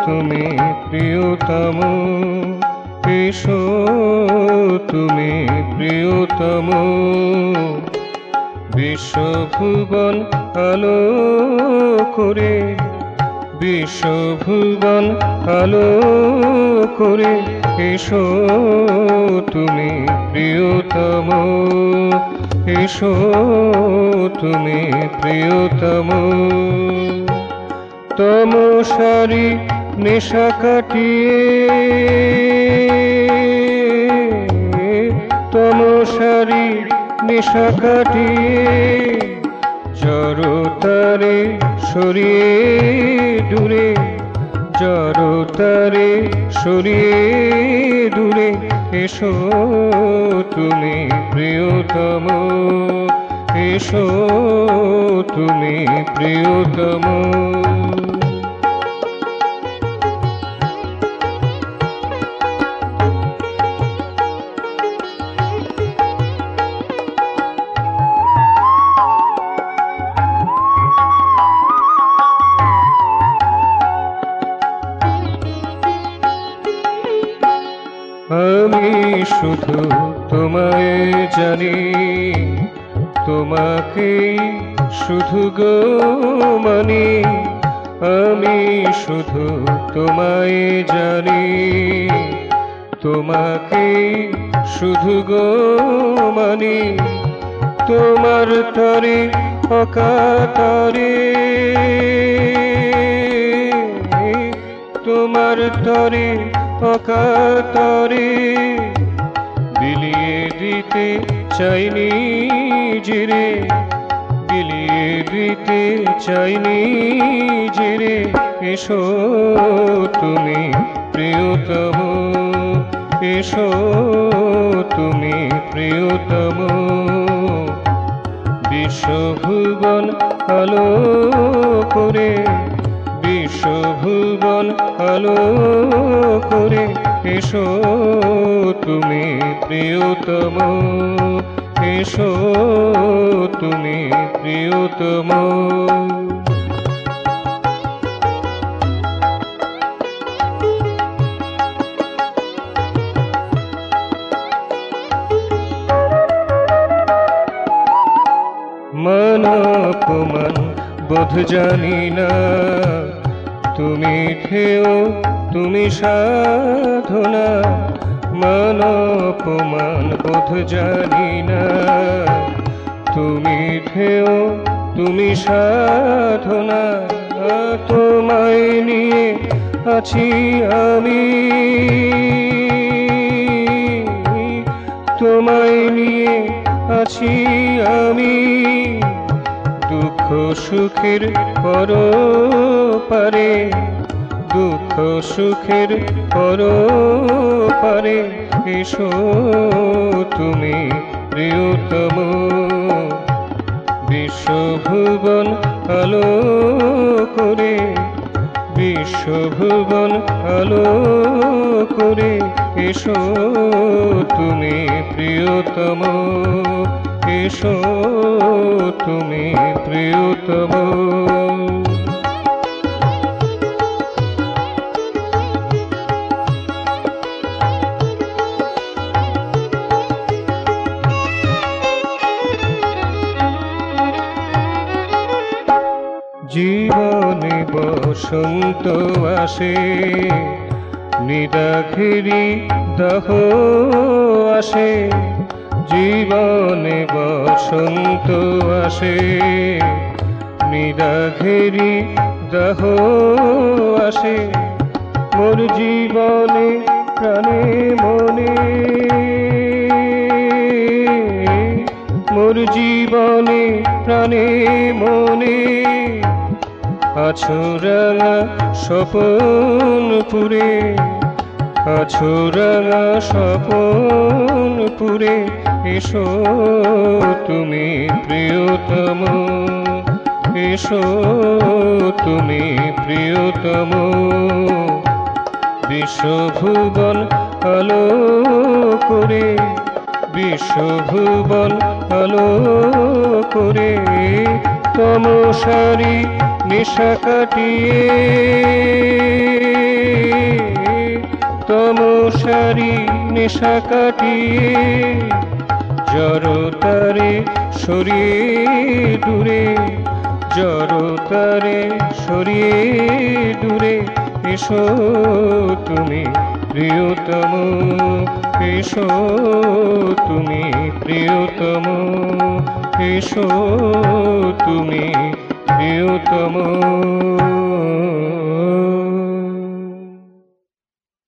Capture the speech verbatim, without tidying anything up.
তুমি প্রিয়তম, এসো তুমি প্রিয়তম। বিশ্বভুবন আলো করে, বিশ্বভুবন আলো করে, এসো তুমি প্রিয়তম, এসো তুমি প্রিয়তম। তমসারি নেশা কাটিয়ে, তমসারি নেশা কাটিয়ে, জড়তারে সরিয়ে দূরে, জড়তারে সরিয়ে দূরে, এসো তুমি প্রিয়তম, এসো তুমি প্রিয়তম। আমি শুধু তোমায় জানি, তোমাকে শুধু গো মানি, আমি শুধু তোমায় জানি, তোমাকে শুধু গো মানি। তোমার তরে অকাতরে, তোমার তরে অকাতরে, বিলিয়ে দিতে চাইনি জিরে, বিলিয়ে দিতে চাইনি জিরে, এসো তুমি প্রিয়তম, এসো তুমি প্রিয়তম। বিশ্বভুবন আলো করে, বিশ্বভুবন আলো করে, এসো তুমি প্রিয়তম, এসো তুমি প্রিয়তম। মান অপমান বোধ জানি না, তুমি ঠেও তুমি সাধনা। মান অপমান বোধ জানি না, তুমি ঠেও তুমি সাধনা। তোমায় নিয়ে আছি আমি, তোমায় নিয়ে আছি আমি, দুঃখ সুখের পরপারে, দুঃখ সুখের পরপারে, এসো তুমি প্রিয়তম। বিশ্বভুবন আলো করে, বিশ্বভুবন আলো করে, এসো তুমি প্রিয়তম, এসো তুমি প্রিয়তম। জীবনে বসন্ত আসে, নিদাঘেরি দাহ আসে, জীবনে বসন্ত আসে, নিদাঘেরি দাহ আসে, মোর জীবনে প্রাণে মনে, মোর জীবনে প্রাণে মনে, আছো রাঙা স্বপন পুরে, আছো রাঙা স্বপন পুরে, এসো তুমি প্রিয়তম, এসো তুমি প্রিয়তম। বিশ্বভুবন আলো করে, বিশ্বভুবন আলো করে, তমসারি নেশা কাটিয়ে তমসারি নেশা কাটিয়ে জড়তারে সরিয়ে দূরে, জড়তারে সরিয়ে দূরে এসো তুমি প্রিয়তম, এসো তুমি প্রিয়তম, এসো তুমি প্রিয়তম।